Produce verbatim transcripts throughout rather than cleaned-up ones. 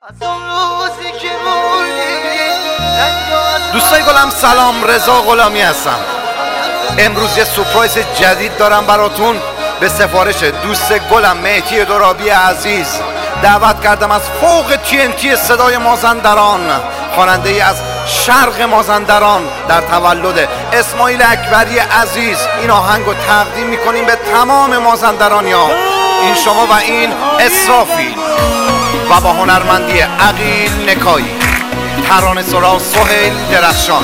دوستای گلم سلام، رضا غلامی هستم. امروز یه سورپرایز جدید دارم براتون. به سفارش دوست گلم مهدی درابی عزیز دعوت کردم از فوق تی ان تی صدای مازندران، خواننده ای از شرق مازندران، در تولد اسماعیل اکبری عزیز این آهنگ رو تقدیم میکنیم به تمام مازندرانی‌ها. این شما و این اسرافیل و با هنرمندی عقیل نکایی، ترانه سرا سهیل درخشان.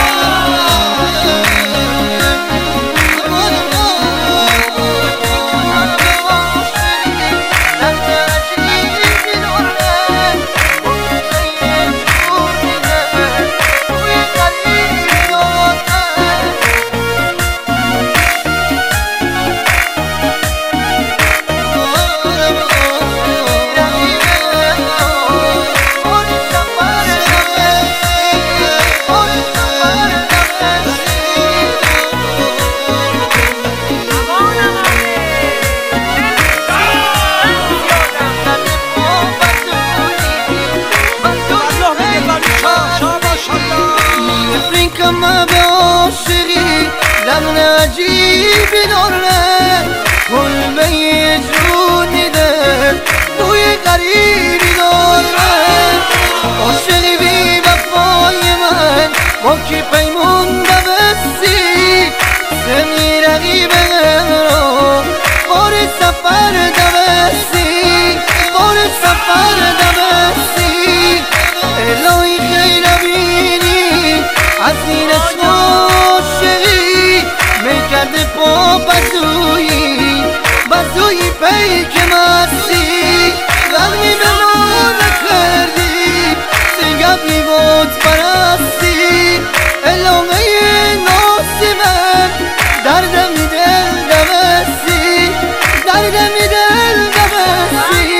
ما به عاشقی لحن عجیبی داره، کلبه جون میده، بوی غریبی داره. عاشقی بی وفای من با کی پیمون نبستی، سمی رقیبم رو بار سفر نبستی، بار سفر نبستی. الهی خیر بینی از این اسم عاشقی، میکرده پا بزویی بزویی پیک مستی. وقتی به ما نکردی سیگبی بود پرستی، الهی ناسی من دردم دل نبستی، دردم دل نبستی.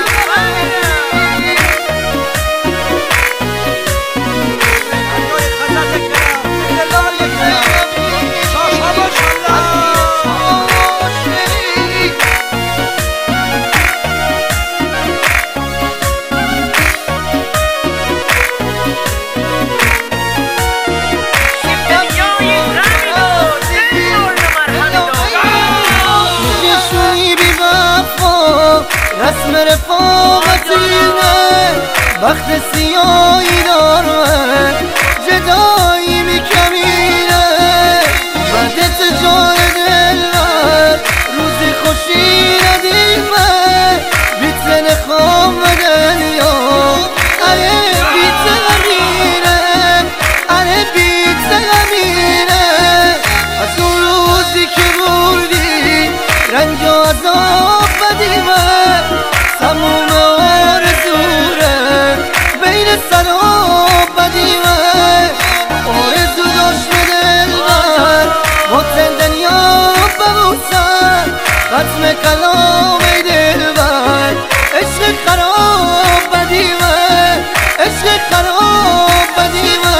رسم رفاقتینه وقت سیاهی داره، جدایی میکمینه بدت جان دلم، روزی خوشی ندیمه بیتن خوام دنیا. اره بیتن امینه، اره بیتن امینه. از اون روزی که بردی رنج و عذاب بدیمه، تموم آرزوره بین سر و بدیمه. آرزو داشت به دلبر وطن دنیا ببوسن، ختم کلام دلبر عشق خراب بدیمه، عشق خراب بدیمه.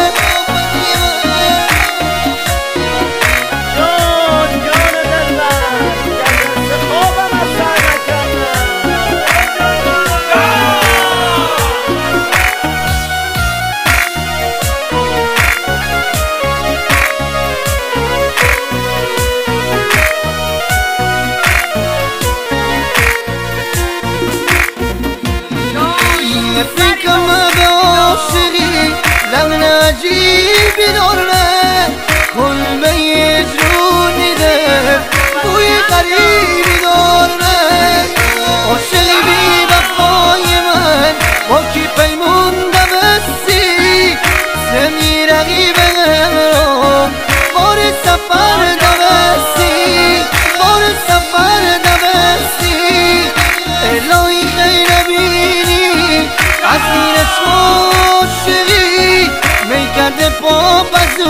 فکرم به عاشقی لحن عجیبی داره، کلبه جون میده، بوی غریبی داره. عاشقی بی وفای من با کی پیمون نبستی، سمی رقیبم رو بار سفر نبستی، بار سفر نبستی. الهی خیر بینی از این اسم عاشقی، میکرده پا بزو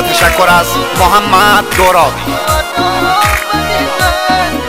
تشکر از محمد دورابی.